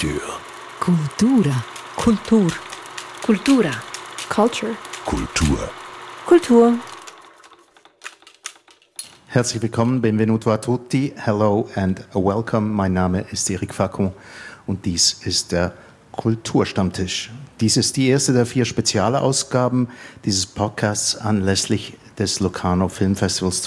Kultur. Kultura. Kultur. Kultura. Culture. Kultur. Kultur. Herzlich willkommen, benvenuto a tutti, hello and welcome. Mein Name ist Eric Facon und dies ist der Kulturstammtisch. Dies ist die erste der 4 Spezialausgaben dieses Podcasts anlässlich des Locarno Filmfestivals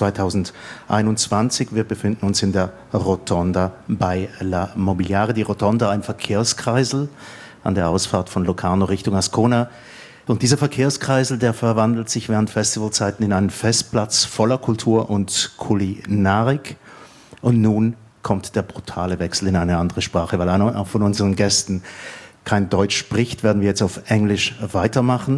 2021. Wir befinden uns in der Rotonda bei La Mobiliare. Die Rotonda, ein Verkehrskreisel an der Ausfahrt von Locarno Richtung Ascona. Und dieser Verkehrskreisel, der verwandelt sich während Festivalzeiten in einen Festplatz voller Kultur und Kulinarik. Und nun kommt der brutale Wechsel in eine andere Sprache, weil einer von unseren Gästen kein Deutsch spricht, werden wir jetzt auf Englisch weitermachen.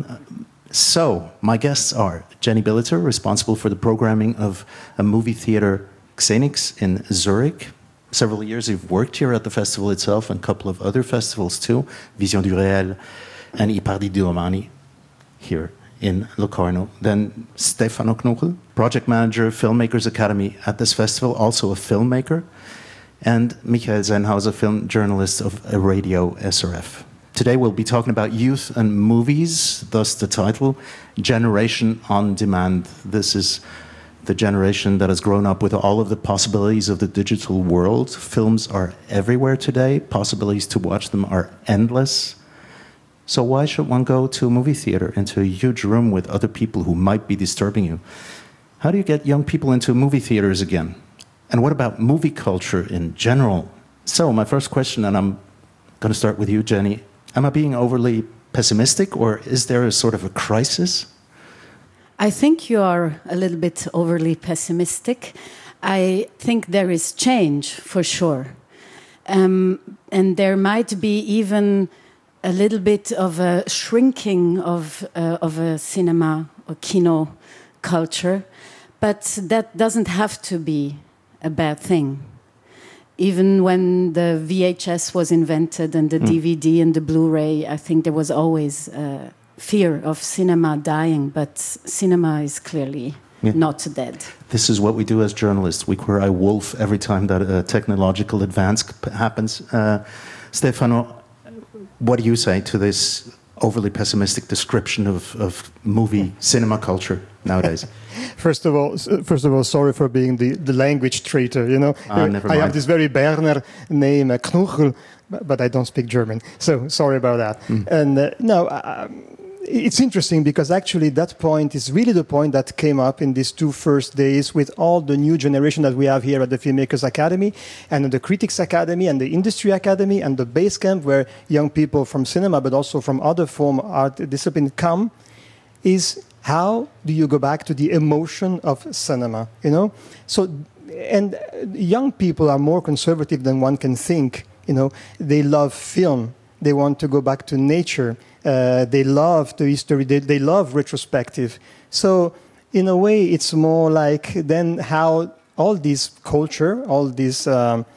So, my guests are Jenny Billiter, responsible for the programming of a movie theater, Xenix, in Zurich. Several years you've worked here at the festival itself and a couple of other festivals too, Vision du Réel and I Pardi di Domani here in Locarno. Then Stefano Knuchel, project manager, Filmmakers Academy at this festival, also a filmmaker, and Michael Sennhauser, film journalist of Radio SRF. Today we'll be talking about youth and movies, thus the title, Generation on Demand. This is the generation that has grown up with all of the possibilities of the digital world. Films are everywhere today. Possibilities to watch them are endless. So why should one go to a movie theater, into a huge room with other people who might be disturbing you? How do you get young people into movie theaters again? And what about movie culture in general? So my first question, and I'm going to start with you, Jenny. Am I being overly pessimistic, or is there a sort of a crisis? I think you are a little bit overly pessimistic. I think there is change for sure. And there might be even a little bit of a shrinking of a cinema or kino culture. But that doesn't have to be a bad thing. Even when the VHS was invented and the DVD and the Blu-ray, I think there was always fear of cinema dying, but cinema is clearly not dead. This is what we do as journalists. We cry wolf every time that a technological advance happens. Stefano, what do you say to this overly pessimistic description of movie cinema culture nowadays? First of all, sorry for being the language traitor. You know, Never mind. I have this very Berner name, Knuchel, but I don't speak German, so sorry about that. And it's interesting because actually that point is really the point that came up in these 2 first days with all the new generation that we have here at the Filmmakers Academy and the Critics Academy and the Industry Academy and the Base Camp, where young people from cinema but also from other form art discipline come, is how do you go back to the emotion of cinema, you know? So, and young people are more conservative than one can think, you know? They love film. They want to go back to nature. They love the history. They love retrospective. So, in a way, it's more like then how all this culture, all this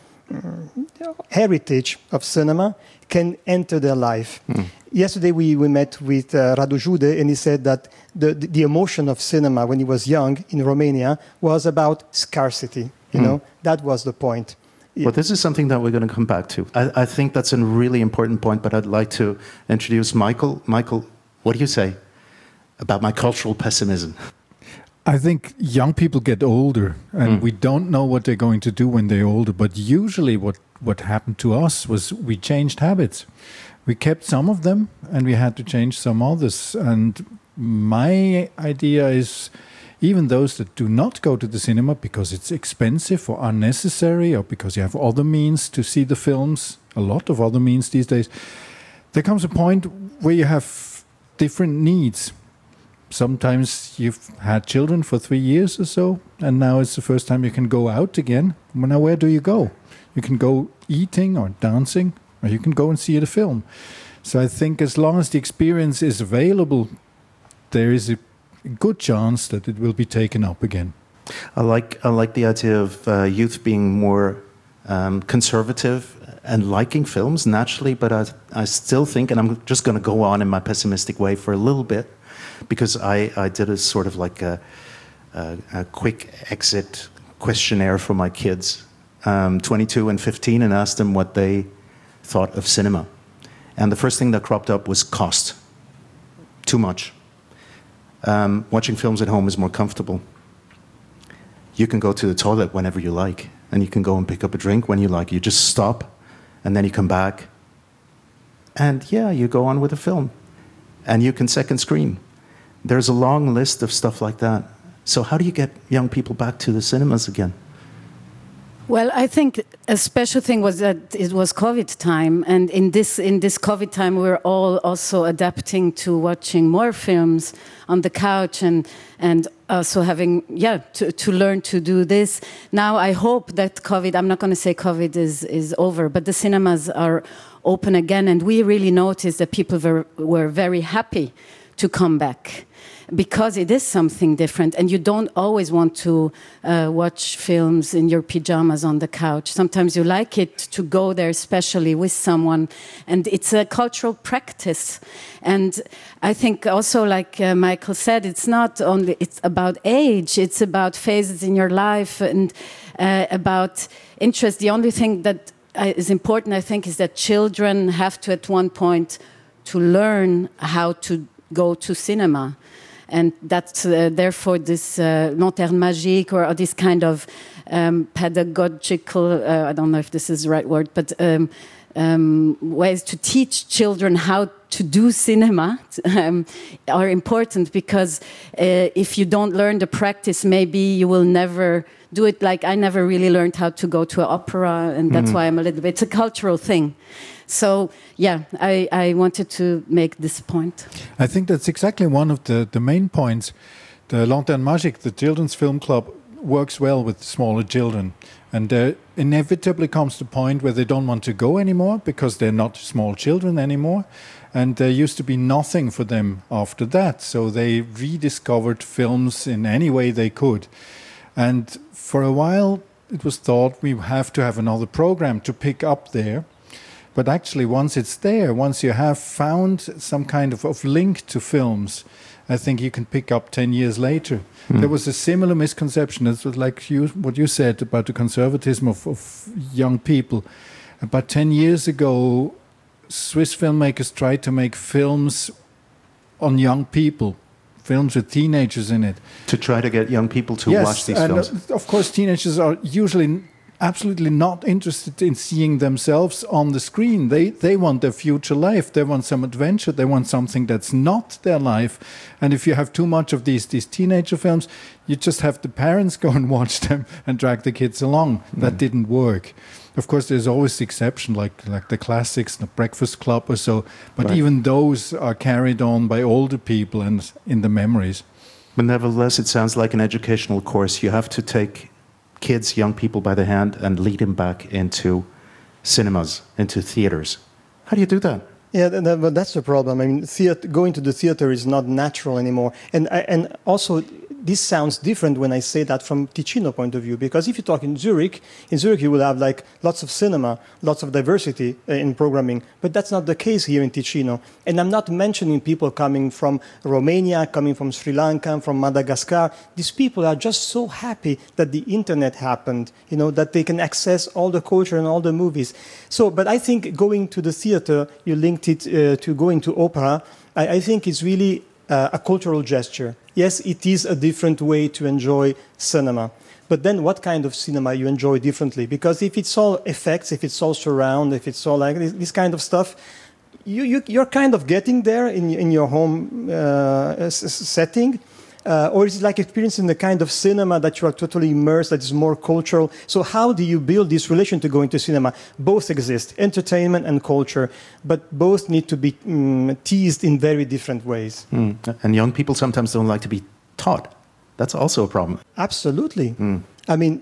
heritage of cinema can enter their life. Yesterday we met with Radu Jude, and he said that the emotion of cinema when he was young in Romania was about scarcity. You know, that was the point. Well, this is something that we're going to come back to. I think that's a really important point, but I'd like to introduce Michael. Michael, what do you say about my cultural pessimism? I think young people get older, and we don't know what they're going to do when they're older. But usually what happened to us was we changed habits. We kept some of them, and we had to change some others. And my idea is, even those that do not go to the cinema because it's expensive or unnecessary or because you have other means to see the films, a lot of other means these days, there comes a point where you have different needs. Sometimes you've had children for 3 years or so, and now it's the first time you can go out again. Well, now where do you go? You can go eating or dancing, or you can go and see the film. So I think as long as the experience is available, there is a good chance that it will be taken up again. I like the idea of youth being more conservative and liking films naturally, but I still think, and I'm just going to go on in my pessimistic way for a little bit, because I did a sort of like a quick exit questionnaire for my kids, 22 and 15, and asked them what they thought of cinema. And the first thing that cropped up was cost. Too much. Watching films at home is more comfortable. You can go to the toilet whenever you like, and you can go and pick up a drink when you like. You just stop, and then you come back, and yeah, you go on with the film. And you can second screen. There's a long list of stuff like that. So how do you get young people back to the cinemas again? Well, I think a special thing was that it was COVID time, and in this COVID time, we're all also adapting to watching more films on the couch, and also having to learn to do this. Now, I hope that COVID. I'm not going to say COVID is over, but the cinemas are open again, and we really noticed that people were very happy to come back. Because it is something different, and you don't always want to watch films in your pajamas on the couch. Sometimes you like it to go there, especially with someone, and it's a cultural practice. And I think also, like Michael said, it's about age, it's about phases in your life, and about interest. The only thing that is important, I think, is that children have to, at one point, to learn how to go to cinema. And that's therefore this lanterne magique or this kind of pedagogical, I don't know if this is the right word, but ways to teach children how to do cinema are important, because if you don't learn the practice, maybe you will never do it. Like I never really learned how to go to an opera, and that's why I'm a little bit, it's a cultural thing. So, yeah, I wanted to make this point. I think that's exactly one of the main points. The Lanterne Magique, the children's film club, works well with smaller children. And there inevitably comes the point where they don't want to go anymore because they're not small children anymore. And there used to be nothing for them after that. So they rediscovered films in any way they could. And for a while, it was thought we have to have another program to pick up there. But actually, once it's there, once you have found some kind of link to films, I think you can pick up 10 years later. There was a similar misconception. It was like what you said about the conservatism of young people. About 10 years ago, Swiss filmmakers tried to make films on young people, films with teenagers in it. To try to get young people to watch these films. Yes, of course, teenagers are usually absolutely not interested in seeing themselves on the screen. They want their future life. They want some adventure. They want something that's not their life. And if you have too much of these teenager films, you just have the parents go and watch them and drag the kids along. That didn't work. Of course, there's always the exception, like the classics, The Breakfast Club or so. But even those are carried on by older people and in the memories. But nevertheless, it sounds like an educational course. You have to take kids, young people by the hand and lead them back into cinemas, into theaters. How do you do that? Yeah, but that's the problem. I mean, going to the theater is not natural anymore. And also, this sounds different when I say that from Ticino point of view, because if you talk in Zurich you will have like lots of cinema, lots of diversity in programming, but that's not the case here in Ticino. And I'm not mentioning people coming from Romania, coming from Sri Lanka, from Madagascar. These people are just so happy that the internet happened, that they can access all the culture and all the movies. So, but I think going to the theater, you linked it to going to opera, I think it's really a cultural gesture. Yes, it is a different way to enjoy cinema. But then what kind of cinema you enjoy differently? Because if it's all effects, if it's all surround, if it's all like this kind of stuff, you're kind of getting there in your home setting. Or is it like experiencing the kind of cinema that you are totally immersed, that is more cultural? So how do you build this relation to going to cinema? Both exist, entertainment and culture, but both need to be teased in very different ways. And young people sometimes don't like to be taught. That's also a problem. Absolutely. I mean,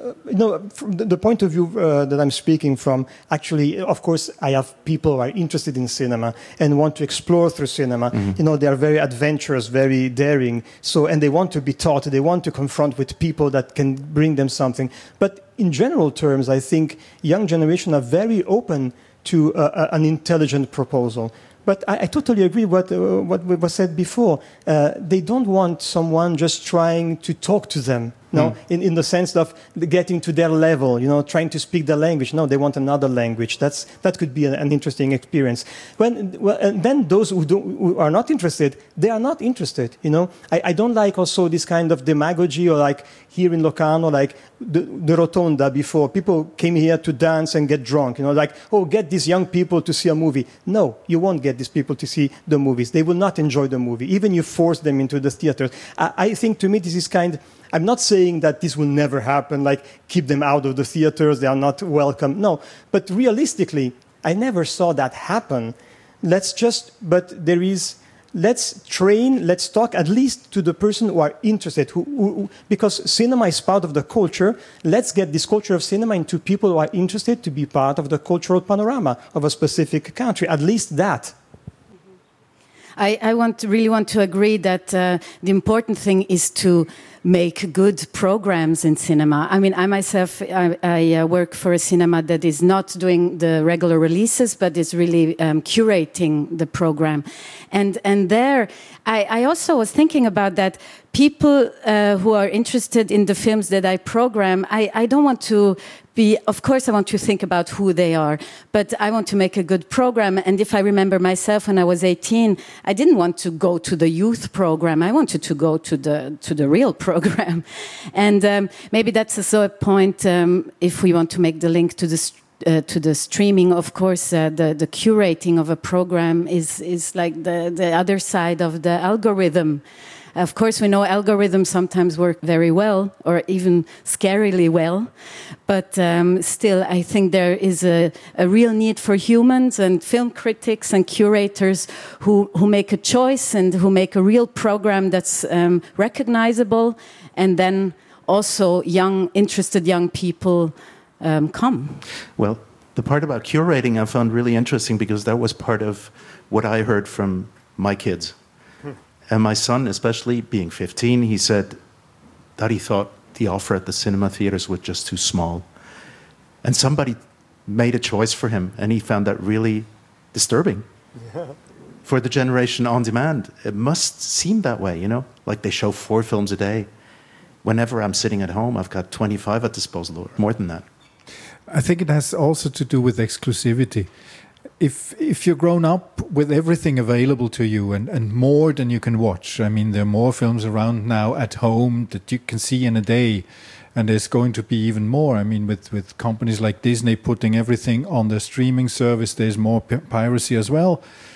from the point of view that I'm speaking from, actually, of course, I have people who are interested in cinema and want to explore through cinema. They are very adventurous, very daring. So, and they want to be taught. They want to confront with people that can bring them something. But in general terms, I think young generation are very open to an intelligent proposal. But I totally agree what was said before. They don't want someone just trying to talk to them. No, in the sense of getting to their level, trying to speak the language. No, they want another language. That could be an interesting experience. And then those who are not interested, they are not interested. I don't like also this kind of demagogy, or like here in Locarno, like the Rotonda before. People came here to dance and get drunk. Like, oh, get these young people to see a movie. No, you won't get these people to see the movies. They will not enjoy the movie, even you force them into the theaters. I think to me this is I'm not saying that this will never happen, like keep them out of the theaters, they are not welcome. No, but realistically, I never saw that happen. Let's train, let's talk at least to the person who are interested, because cinema is part of the culture. Let's get this culture of cinema into people who are interested to be part of the cultural panorama of a specific country, at least that. I really want to agree that the important thing is to make good programs in cinema. I mean, I myself, I work for a cinema that is not doing the regular releases, but is really curating the program. And there, I also was thinking about that. People who are interested in the films that I program, I don't want to of course I want to think about who they are, but I want to make a good program. And if I remember myself when I was 18, I didn't want to go to the youth program. I wanted to go to the real program. And maybe that's also a point, if we want to make the link to the streaming. Of course, the curating of a program is like the other side of the algorithm. Of course, we know algorithms sometimes work very well, or even scarily well. But still, I think there is a real need for humans and film critics and curators who make a choice and who make a real program that's recognizable. And then also interested young people come. Well, the part about curating I found really interesting, because that was part of what I heard from my kids. And my son, especially being 15, he said that he thought the offer at the cinema theaters was just too small. And somebody made a choice for him, and he found that really disturbing. Yeah. For the generation on demand, it must seem that way, like they show 4 films a day. Whenever I'm sitting at home, I've got 25 at disposal, or more than that. I think it has also to do with exclusivity. If you're grown up with everything available to you and more than you can watch, I mean, there are more films around now at home that you can see in a day, and there's going to be even more. I mean, with companies like Disney putting everything on their streaming service, there's more piracy as well.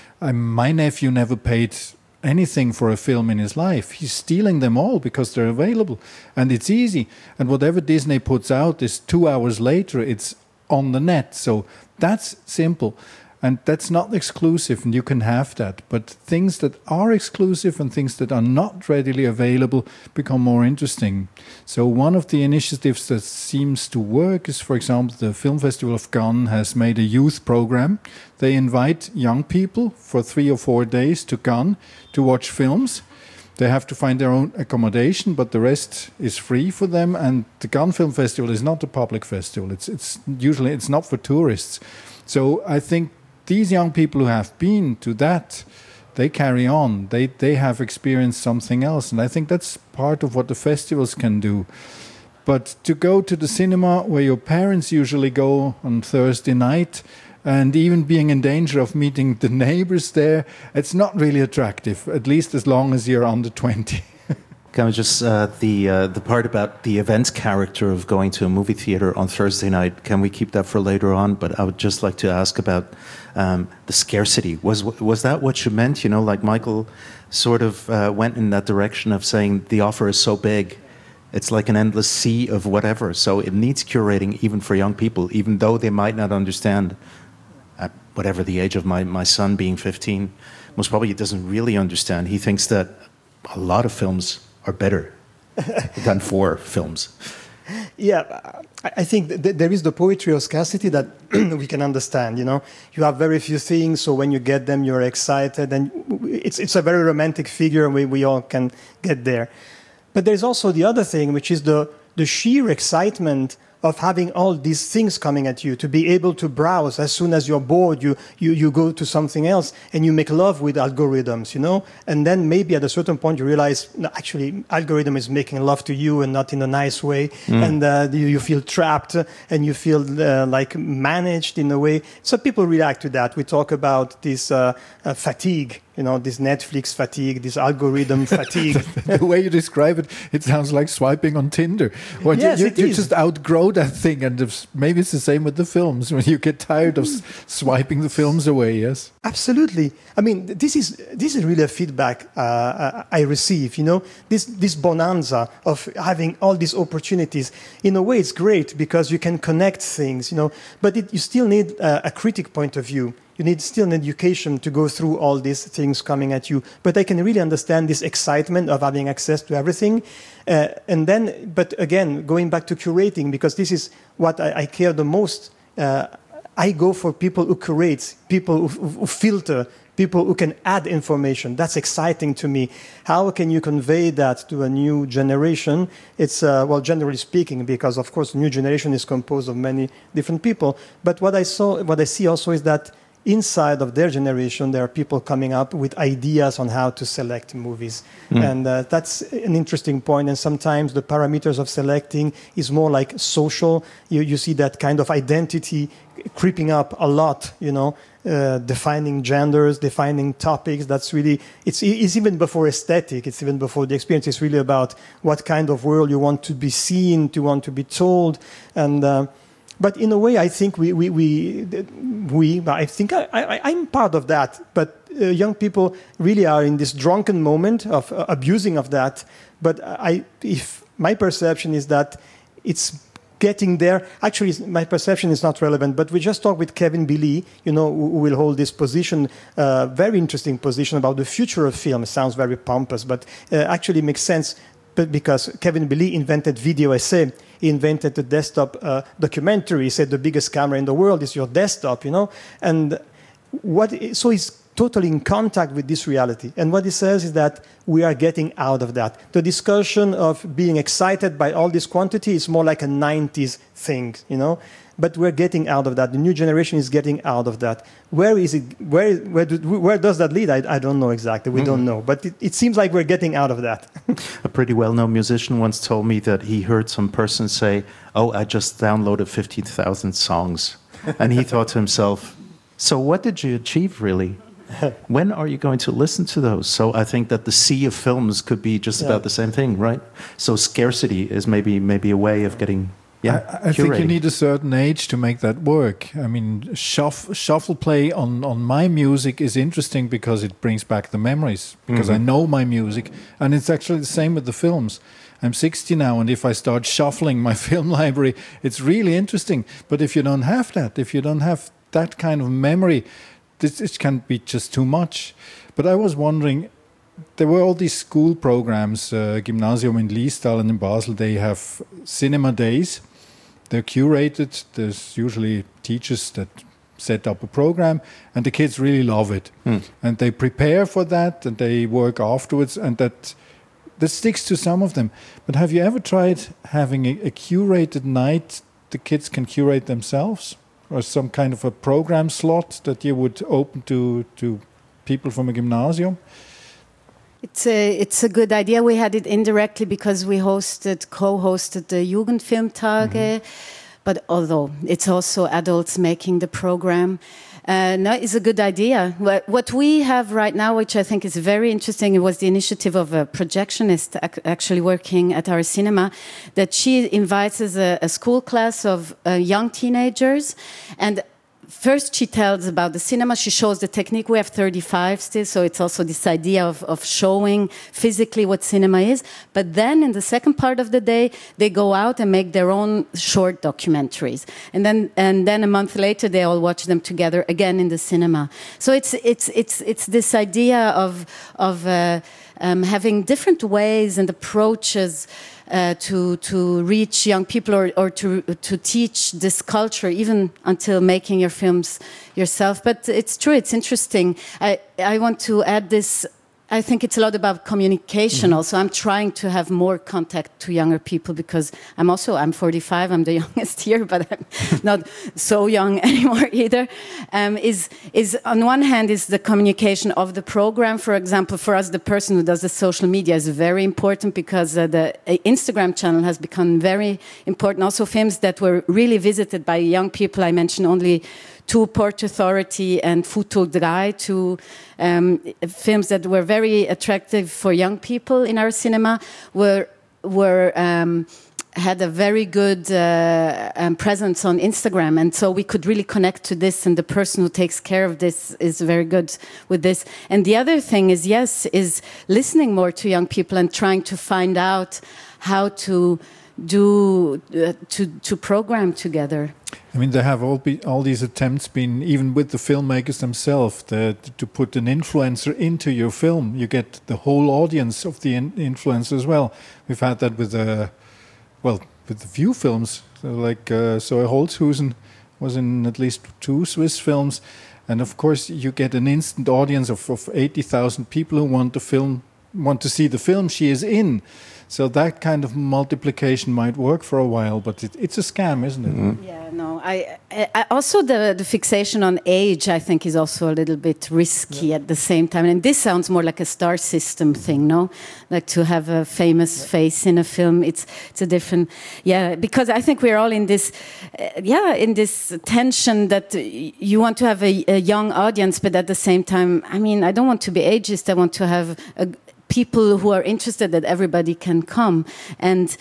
My nephew never paid anything for a film in his life. He's stealing them all because they're available, and it's easy. And whatever Disney puts out is 2 hours later, it's on the net. So that's simple. And that's not exclusive, and you can have that. But things that are exclusive and things that are not readily available become more interesting. So one of the initiatives that seems to work is, for example, the Film Festival of Cannes has made a youth program. They invite young people for 3 or 4 days to Cannes to watch films. They have to find their own accommodation, but the rest is free for them. And the Cannes Film Festival is not a public festival. It's usually not for tourists. So I think these young people who have been to that, they carry on. They have experienced something else. And I think that's part of what the festivals can do. But to go to the cinema where your parents usually go on Thursday night, and even being in danger of meeting the neighbors there, it's not really attractive, at least as long as you're under 20. Can we just, the part about the event character of going to a movie theater on Thursday night, can we keep that for later on? But I would just like to ask about the scarcity. Was that what you meant? Like Michael sort of went in that direction of saying the offer is so big, it's like an endless sea of whatever. So it needs curating even for young people, even though they might not understand, at whatever the age of my son being 15, most probably he doesn't really understand. He thinks that a lot of films are better than 4 films. Yeah, I think there is the poetry of scarcity that we can understand. You have very few things, so when you get them, you're excited, and it's a very romantic figure, and we all can get there. But there's also the other thing, which is the sheer excitement of having all these things coming at you, to be able to browse. As soon as you're bored, you go to something else, and you make love with algorithms, and then maybe at a certain point you realize, no, actually, algorithm is making love to you and not in a nice way, and you feel trapped, and you feel like managed in a way. So people react to that. We talk about this fatigue, this Netflix fatigue, this algorithm fatigue. The way you describe it, it sounds like swiping on Tinder. Well, Yes, you it is. just outgrow that thing, and maybe it's the same with the films. When you get tired of swiping the films away, yes? Absolutely. I mean, this is really a feedback I receive. This bonanza of having all these opportunities. In a way, it's great because you can connect things. But you still need a critic point of view. You need still an education to go through all these things coming at you. But I can really understand this excitement of having access to everything. But again, going back to curating, because this is what I care the most. I go for people who curate, people who filter, people who can add information. That's exciting to me. How can you convey that to a new generation? It's, generally speaking, because of course the new generation is composed of many different people. But what I see also is that inside of their generation, there are people coming up with ideas on how to select movies. And that's an interesting point. And sometimes the parameters of selecting is more like social. You see that kind of identity creeping up a lot, defining genders, defining topics. That's really, it's even before aesthetic, it's even before the experience. It's really about what kind of world you want to be seen, to want to be told. And but in a way, I think I'm part of that. But young people really are in this drunken moment of abusing of that. But if my perception is that it's getting there. Actually, my perception is not relevant. But we just talked with Kevin Billy, who will hold this position, very interesting position about the future of film. It sounds very pompous, but actually makes sense. But because Kevin Billy invented video essay. He invented the desktop documentary. He said the biggest camera in the world is your desktop, And so he's totally in contact with this reality. And what he says is that we are getting out of that. The discussion of being excited by all this quantity is more like a 90s thing, But we're getting out of that. The new generation is getting out of that. Where is it? Where does that lead? I don't know exactly. We don't know. But it seems like we're getting out of that. A pretty well-known musician once told me that he heard some person say, "Oh, I just downloaded 15,000 songs," and he thought to himself, "So what did you achieve, really? When are you going to listen to those?" So I think that the sea of films could be just about the same thing, right? So scarcity is maybe a way of getting. I think you need a certain age to make that work. I mean, shuffle play on my music is interesting because it brings back the memories, because I know my music. And it's actually the same with the films. I'm 60 now, and if I start shuffling my film library, it's really interesting. But if you don't have that, if you don't have that kind of memory, it can be just too much. But I was wondering, there were all these school programs, Gymnasium in Liestal and in Basel, they have cinema days. They're curated. There's usually teachers that set up a program, and the kids really love it. And they prepare for that, and they work afterwards, and that sticks to some of them. But have you ever tried having a curated night the kids can curate themselves? Or some kind of a program slot that you would open to people from a gymnasium? It's a good idea. We had it indirectly because we co-hosted the Jugendfilmtage, but although it's also adults making the program, no, it's a good idea. What we have right now, which I think is very interesting, it was the initiative of a projectionist actually working at our cinema, that she invites a school class of young teenagers, and first, she tells about the cinema. She shows the technique. We have 35 still, so it's also this idea of showing physically what cinema is. But then in the second part of the day, they go out and make their own short documentaries. And then a month later, they all watch them together again in the cinema. So it's this idea of having different ways and approaches to reach young people or to teach this culture, even until making your films yourself. But it's true, it's interesting. I want to add this I think it's a lot about communication. Also, I'm trying to have more contact to younger people because I'm 45. I'm the youngest here, but I'm not so young anymore either. Is on one hand is the communication of the program. For example, for us, the person who does the social media is very important because the Instagram channel has become very important. Also, films that were really visited by young people. I mentioned only two, Port Authority and Futur 3, two films that were very attractive for young people in our cinema, had a very good presence on Instagram, and so we could really connect to this, and the person who takes care of this is very good with this. And the other thing is listening more to young people and trying to find out how to to program together. I mean, there have all these attempts been, even with the filmmakers themselves, to put an influencer into your film. You get the whole audience of the influencer as well. We've had that with with a few films, like Zoe Holzhusen was in at least 2 Swiss films, and of course you get an instant audience of 80,000 people who want to see the film she is in. So that kind of multiplication might work for a while, but it's a scam, isn't it? Mm-hmm. Yeah, no. I also the fixation on age, I think, is also a little bit risky at the same time. And this sounds more like a star system thing, no? Like to have a famous face in a film. It's a different, because I think we're all in this, in this tension that you want to have a young audience, but at the same time, I mean, I don't want to be ageist. I want to have people who are interested, that everybody can come. And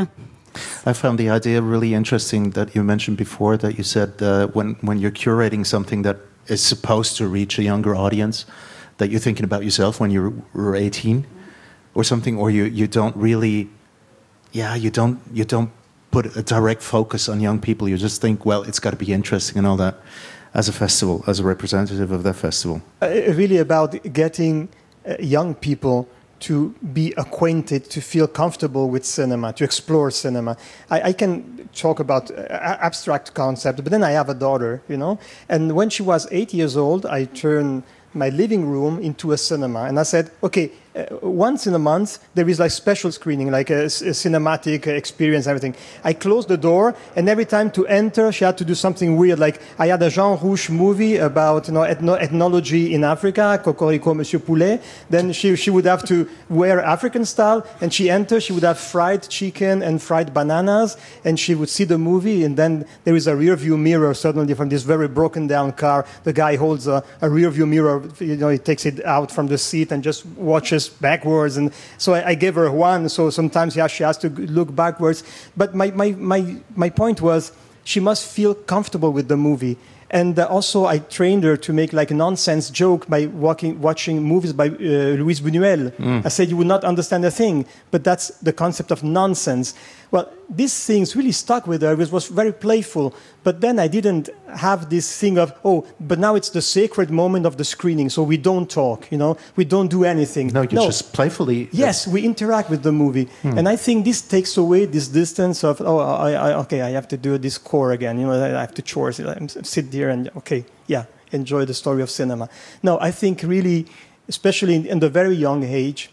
I found the idea really interesting that you mentioned before, that you said when you're curating something that is supposed to reach a younger audience, that you're thinking about yourself when you were 18 or something, or you don't really, you don't put a direct focus on young people. You just think, well, it's got to be interesting and all that, as a festival, as a representative of that festival. Really about getting young people to be acquainted, to feel comfortable with cinema, to explore cinema. I can talk about abstract concept, but then I have a daughter, and when she was 8 years old, I turned my living room into a cinema, and I said, okay, once in a month there is like special screening, like a cinematic experience, everything. I closed the door, and every time to enter she had to do something weird. Like I had a Jean Rouch movie about ethnology in Africa, Cocorico Monsieur Poulet. Then she would have to wear African style, and she enters, she would have fried chicken and fried bananas, and she would see the movie, and then there is a rear view mirror suddenly from this very broken down car. The guy holds a rear view mirror, he takes it out from the seat and just watches backwards, and so I gave her one. So sometimes she has to look backwards. But my point was, she must feel comfortable with the movie. And also, I trained her to make like a nonsense joke by watching movies by Luis Buñuel. I said, you would not understand a thing, but that's the concept of nonsense. Well, these things really stuck with her. It was very playful. But then I didn't have this thing of, but now it's the sacred moment of the screening, so we don't talk, we don't do anything. No, you just playfully... Yes, we interact with the movie. And I think this takes away this distance of, I have to do this core again, I have to chores, sit here and, enjoy the story of cinema. No, I think really, especially in the very young age,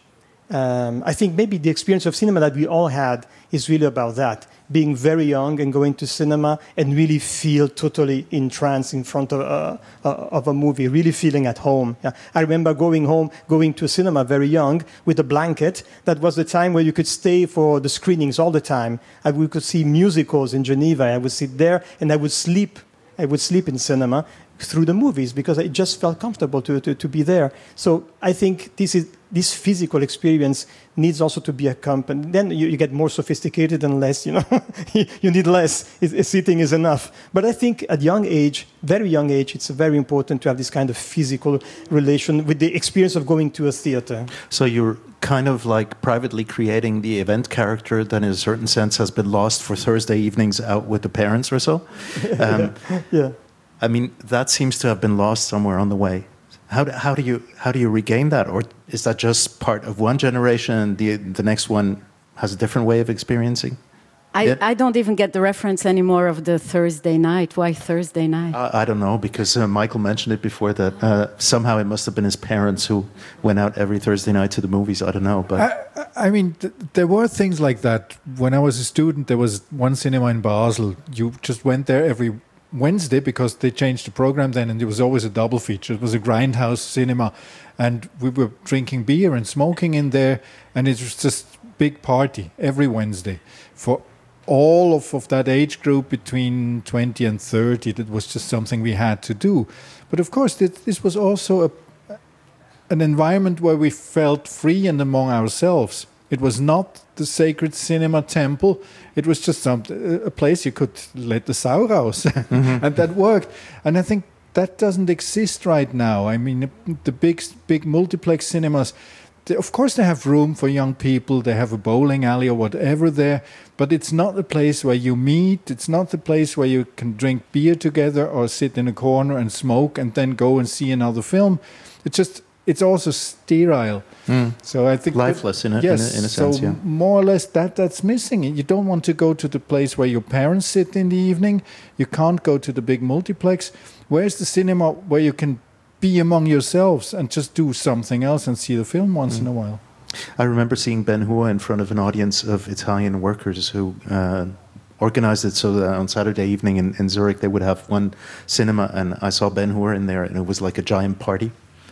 I think maybe the experience of cinema that we all had is really about that, being very young and going to cinema and really feel totally entranced in front of a movie, really feeling at home. Yeah. I remember going to cinema very young with a blanket. That was the time where you could stay for the screenings all the time. We could see musicals in Geneva. I would sit there and I would sleep. I would sleep in cinema through the movies because I just felt comfortable to be there. So I think this physical experience needs also to be accompanied. Then you get more sophisticated and less, you need less. Sitting is enough. But I think at young age, very young age, it's very important to have this kind of physical relation with the experience of going to a theater. So you're kind of like privately creating the event character that in a certain sense has been lost for Thursday evenings out with the parents or so. Yeah. I mean, that seems to have been lost somewhere on the way. How do you regain that, or is that just part of one generation and the next one has a different way of experiencing? I don't even get the reference anymore of the Thursday night. Why Thursday night? I don't know, because Michael mentioned it before that somehow it must have been his parents who went out every Thursday night to the movies. I don't know, but I mean, there were things like that. When I was a student, there was one cinema in Basel. You just went there every Wednesday because they changed the program then, and it was always a double feature. It was a grindhouse cinema, and we were drinking beer and smoking in there, and it was just big party every Wednesday for all of that age group between 20 and 30. That was just something we had to do. But of course, this was also an environment where we felt free and among ourselves. It was not the sacred cinema temple. It was just a place you could let the sau raus. And that worked. And I think that doesn't exist right now. I mean, the big multiplex cinemas, of course they have room for young people. They have a bowling alley or whatever there. But it's not the place where you meet. It's not the place where you can drink beer together or sit in a corner and smoke and then go and see another film. It's also sterile. So I think lifeless in a sense. So more or less that's missing. You don't want to go to the place where your parents sit in the evening. You can't go to the big multiplex. Where's the cinema where you can be among yourselves and just do something else and see the film once in a while? I remember seeing Ben-Hur in front of an audience of Italian workers who organized it so that on Saturday evening in Zurich they would have one cinema, and I saw Ben-Hur in there, and it was like a giant party.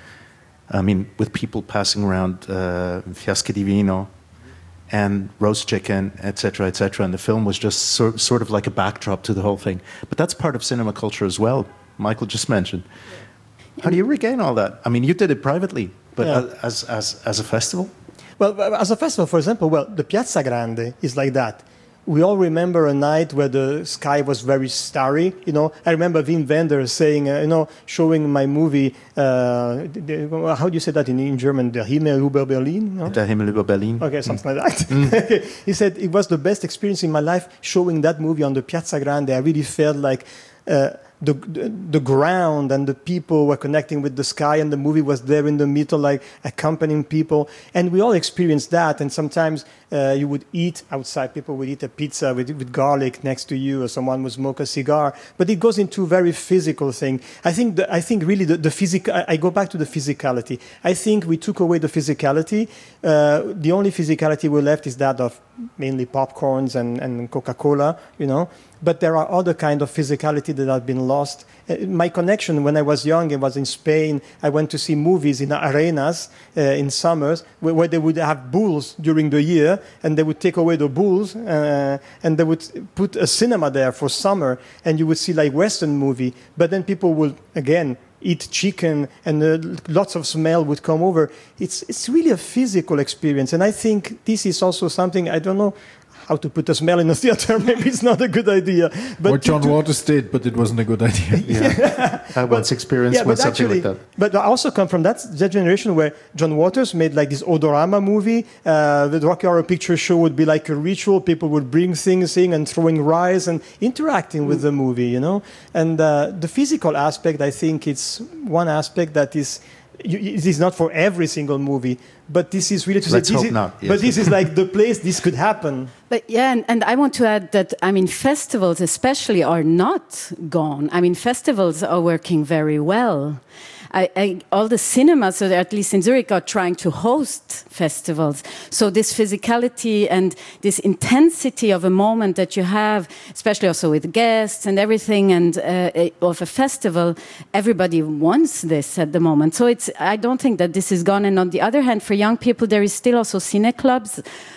I mean, with people passing around fiaschi di vino and roast chicken, etc., etc., and the film was just sort of like a backdrop to the whole thing. But that's part of cinema culture as well. Michael just mentioned. How do you regain all that? I mean, you did it privately, but as a festival? Well, as a festival, for example, the Piazza Grande is like that. We all remember a night where the sky was very starry. I remember Wim Wenders saying, showing my movie. How do you say that in German? Der Himmel über Berlin. No? Der Himmel über Berlin. Okay, something like that. He said it was the best experience in my life showing that movie on the Piazza Grande. I really felt like the ground and the people were connecting with the sky, and the movie was there in the middle, like accompanying people. And we all experienced that. And sometimes you would eat outside. People would eat a pizza with garlic next to you, or someone would smoke a cigar. But it goes into a very physical thing. I think really the physical. I go back to the physicality. I think we took away the physicality. The only physicality we left is that of mainly popcorns and Coca-Cola, But there are other kind of physicality that have been lost. My connection when I was young, I was in Spain. I went to see movies in arenas in summers where they would have bulls during the year, and they would take away the bulls and they would put a cinema there for summer, and you would see like Western movie. But then people would again eat chicken, and lots of smell would come over. It's really a physical experience, and I think this is also something, I don't know how to put a smell in a theater. Maybe it's not a good idea. But what John Waters did, but it wasn't a good idea. I once experienced something actually, like that. But I also come from that generation where John Waters made like this Odorama movie. The Rocky Horror Picture Show would be like a ritual. People would bring things in and throwing rice and interacting with the movie, And the physical aspect, I think it's one aspect that is... It is not for every single movie, but this is really to Let's say. Hope not. Yes. But this is like the place this could happen. But and I want to add that festivals especially are not gone. Festivals are working very well. All the cinemas, so at least in Zurich, are trying to host festivals. So this physicality and this intensity of a moment that you have, especially also with guests and everything, and of a festival, everybody wants this at the moment. So I don't think that this is gone. And on the other hand, for young people, there is still also cine clubs,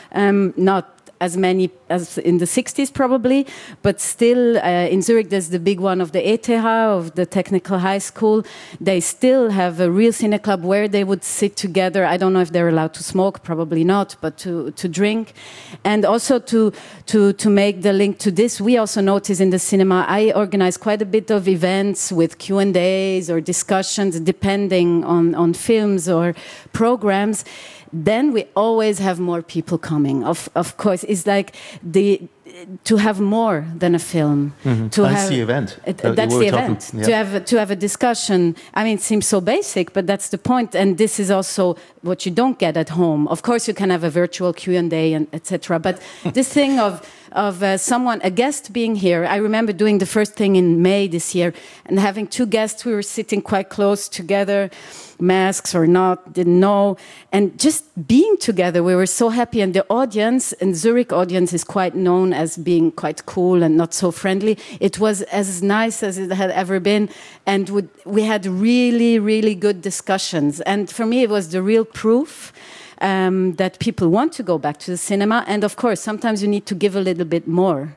not as many as in the 60s probably, but still in Zurich there's the big one of the ETH, of the Technical High School. They still have a real cine club where they would sit together. I don't know if they're allowed to smoke, probably not, but to drink. And also to make the link to this, we also notice in the cinema, I organize quite a bit of events with Q&As or discussions depending on films or programs. Then we always have more people coming. Of course, it's like to have more than a film. To That's have, the event. That's We were the talking- event. yeah. To have a discussion. I mean, it seems so basic, but that's the point. And this is also what you don't get at home. Of course, you can have a virtual Q&A and etc. But this thing of a guest being here. I remember doing the first thing in May this year and having two guests. We were sitting quite close together, masks or not, didn't know, and just being together. We were so happy, and the audience, and Zurich audience is quite known as being quite cool and not so friendly. It was as nice as it had ever been, and we had really, really good discussions. And for me, it was the real proof that people want to go back to the cinema. And of course, sometimes you need to give a little bit more.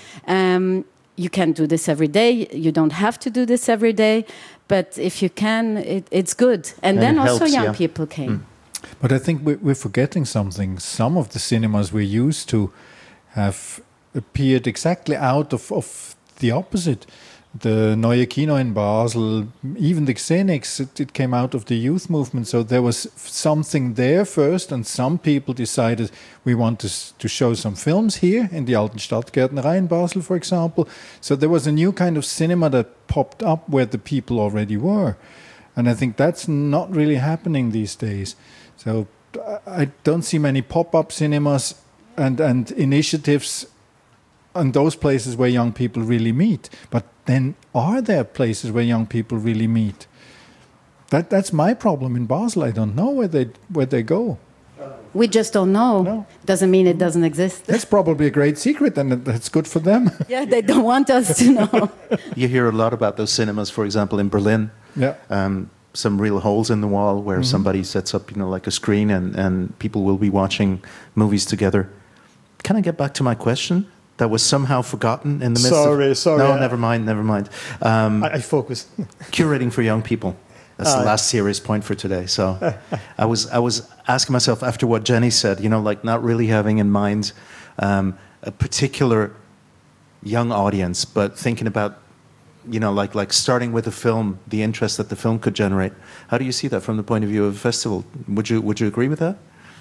You can't do this every day. You don't have to do this every day. But if you can, it's good. And then also helps, young yeah. people came. But I think we're forgetting something. Some of the cinemas we're used to have appeared exactly out of the opposite. The Neue Kino in Basel, even the Xenix, it came out of the youth movement. So there was something there first, and some people decided we want to show some films here in the Alten Stadtgärtnerei in Basel, for example. So there was a new kind of cinema that popped up where the people already were. And I think that's not really happening these days. So I don't see many pop-up cinemas and initiatives and those places where young people really meet. But then are there places where young people really meet? That's my problem in Basel. I don't know where they go. We just don't know. No. Doesn't mean it doesn't exist. That's probably a great secret, and that's good for them. Yeah, they don't want us to know. You hear a lot about those cinemas, for example, in Berlin. Yeah. Some real holes in the wall where somebody sets up, like a screen, and people will be watching movies together. Can I get back to my question? That was somehow forgotten in the midst Sorry. No, never mind. I focus. Curating for young people. That's the last serious point for today. So I was asking myself after what Jenny said, like not really having in mind a particular young audience, but thinking about, like starting with a film, the interest that the film could generate. How do you see that from the point of view of a festival? Would you agree with that?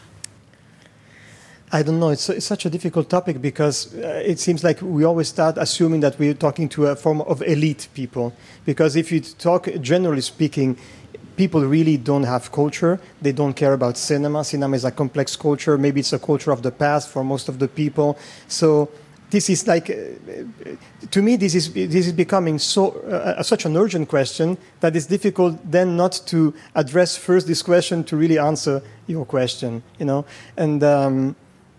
I don't know. It's such a difficult topic because it seems like we always start assuming that we're talking to a form of elite people. Because if you talk, generally speaking, people really don't have culture. They don't care about cinema. Cinema is a complex culture. Maybe it's a culture of the past for most of the people. So this is like, to me, this is becoming such an urgent question that it's difficult then not to address first this question to really answer your question, And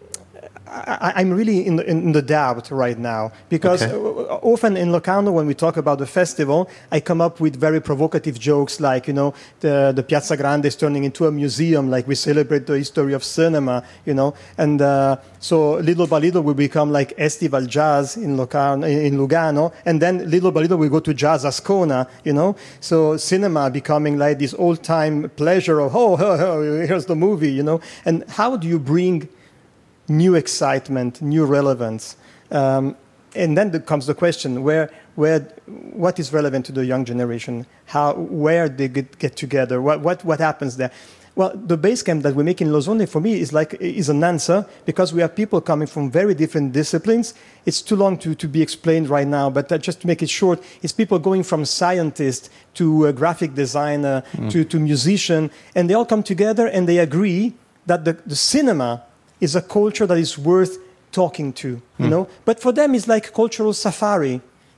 I'm really in the doubt right now because often in Locarno, when we talk about the festival, I come up with very provocative jokes like, the Piazza Grande is turning into a museum, like we celebrate the history of cinema, and so little by little we become like Estival Jazz in Lugano, and then little by little we go to Jazz Ascona, so cinema becoming like this old-time pleasure of, here's the movie, and how do you bring new excitement, new relevance, and then comes the question: what is relevant to the young generation? Where they get together? What happens there? Well, the base camp that we make in Lozone for me is an answer because we have people coming from very different disciplines. It's too long to be explained right now, but just to make it short, it's people going from scientist to a graphic designer to musician, and they all come together and they agree that the cinema is a culture that is worth talking to, But for them, it's like cultural safari.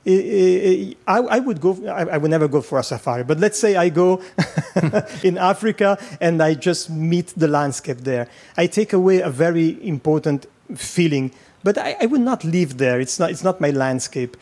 I would never go for a safari, but let's say I go in Africa and I just meet the landscape there. I take away a very important feeling, but I would not live there. It's not my landscape.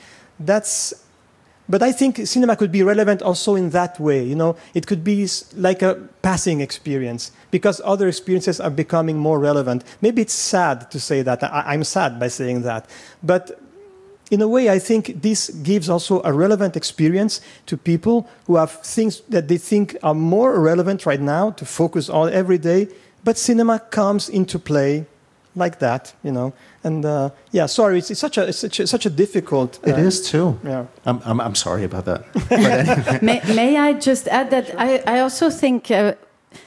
But I think cinema could be relevant also in that way. It could be like a passing experience because other experiences are becoming more relevant. Maybe it's sad to say that. I'm sad by saying that. But in a way, I think this gives also a relevant experience to people who have things that they think are more relevant right now to focus on every day. But cinema comes into play like that, And sorry, it's such a difficult. It is too. Yeah, I'm sorry about that. But anyway. May I just add that I also think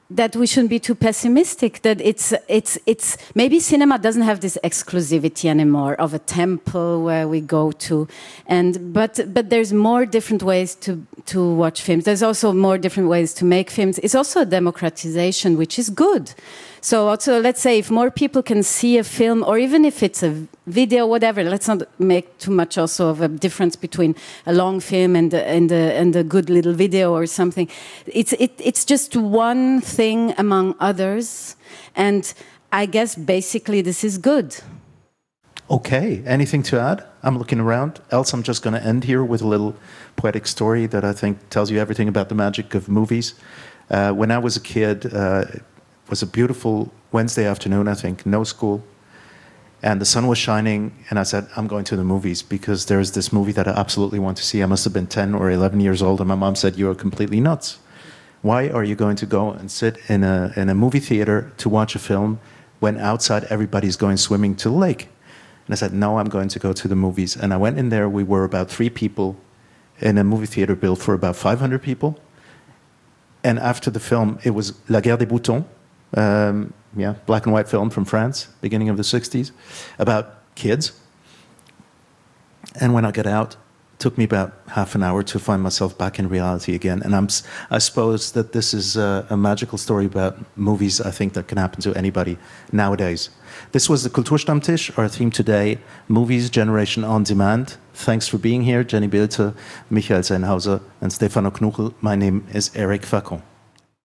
that we shouldn't be too pessimistic, that it's maybe cinema doesn't have this exclusivity anymore of a temple where we go to, but there's more different ways to watch films. There's also more different ways to make films. It's also a democratization, which is good. So also, let's say if more people can see a film, or even if it's a video, whatever, let's not make too much also of a difference between a long film and a good little video or something. It's just one thing among others, and I guess basically this is good. Okay, anything to add? I'm looking around. Else I'm just going to end here with a little poetic story that I think tells you everything about the magic of movies. When I was a kid, it was a beautiful Wednesday afternoon, I think, no school. And the sun was shining, and I said, I'm going to the movies because there's this movie that I absolutely want to see. I must have been 10 or 11 years old, and my mom said, you're completely nuts. Why are you going to go and sit in a movie theater to watch a film when outside everybody's going swimming to the lake? And I said, no, I'm going to go to the movies. And I went in there. We were about 3 people in a movie theater built for about 500 people. And after the film, it was La Guerre des Boutons, black and white film from France, beginning of the 60s, about kids. And when I got out, it took me about half an hour to find myself back in reality again. And I suppose that this is a magical story about movies, I think, that can happen to anybody nowadays. This was the Kulturstammtisch, our theme today, Movies Generation on Demand. Thanks for being here, Jenny Bilter, Michael Sennhauser, and Stefano Knuchel. My name is Eric Facon.